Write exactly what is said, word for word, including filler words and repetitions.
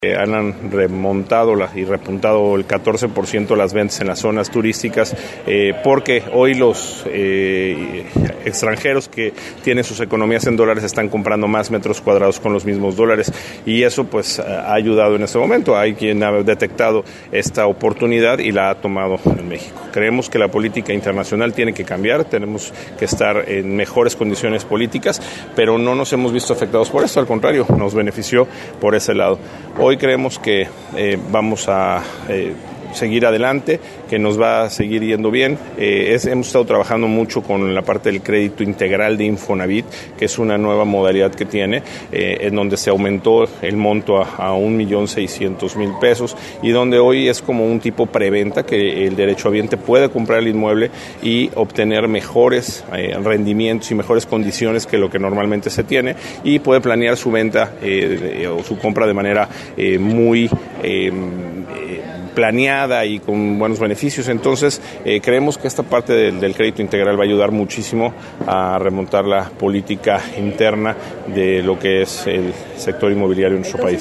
Eh, han remontado la, y repuntado el catorce por ciento las ventas en las zonas turísticas eh, porque hoy los eh, extranjeros que tienen sus economías en dólares están comprando más metros cuadrados con los mismos dólares y eso pues ha ayudado en este momento. Hay quien ha detectado esta oportunidad y la ha tomado en México. Creemos que la política internacional tiene que cambiar, tenemos que estar en mejores condiciones políticas, pero no nos hemos visto afectados por esto, al contrario, nos benefició por ese lado. Hoy creemos que eh, vamos a eh, seguir adelante, que nos va a seguir yendo bien. Eh, es, hemos estado trabajando mucho con la parte del crédito integral de Infonavit, que es una nueva modalidad que tiene, eh, en donde se aumentó el monto a, a un millón seiscientos mil pesos y donde hoy es como un tipo preventa que el derechohabiente puede comprar el inmueble y obtener mejores eh, rendimientos y mejores condiciones que lo que normalmente se tiene y puede planear su venta eh, o su compra de manera eh, muy eh, planeada y con buenos beneficios. Entonces eh, creemos que esta parte del, del crédito integral va a ayudar muchísimo a remontar la política interna de lo que es el sector inmobiliario en nuestro país.